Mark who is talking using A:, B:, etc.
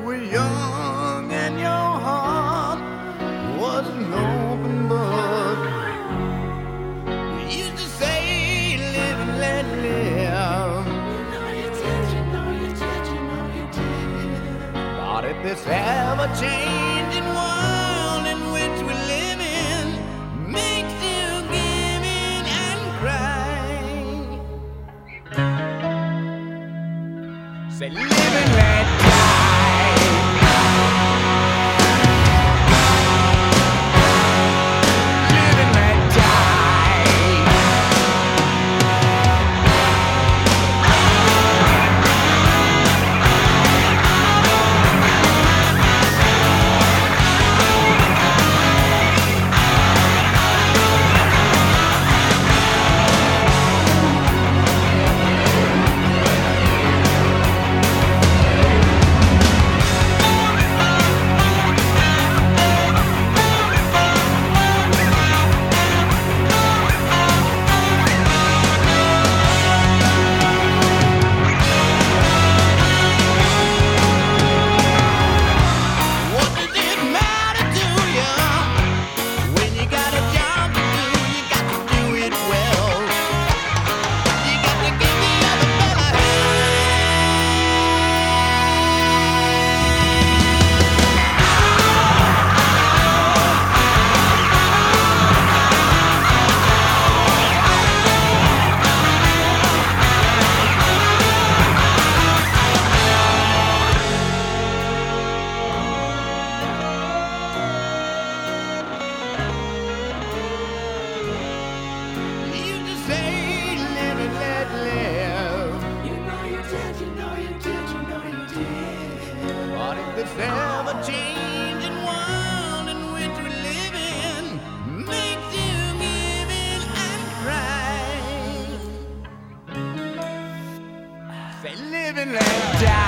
A: were young and your heart was an open book. You used to say, live and let live. But if this ever-changing world in which we live in makes you give in and cry, say live and let die. Live and let die. What does it matter to you when you got a job to do? You got to do it well. You got to give the other fella you just say, live and let live. But if this ever-changing world in which we live in makes you give in and cry, say live and let die.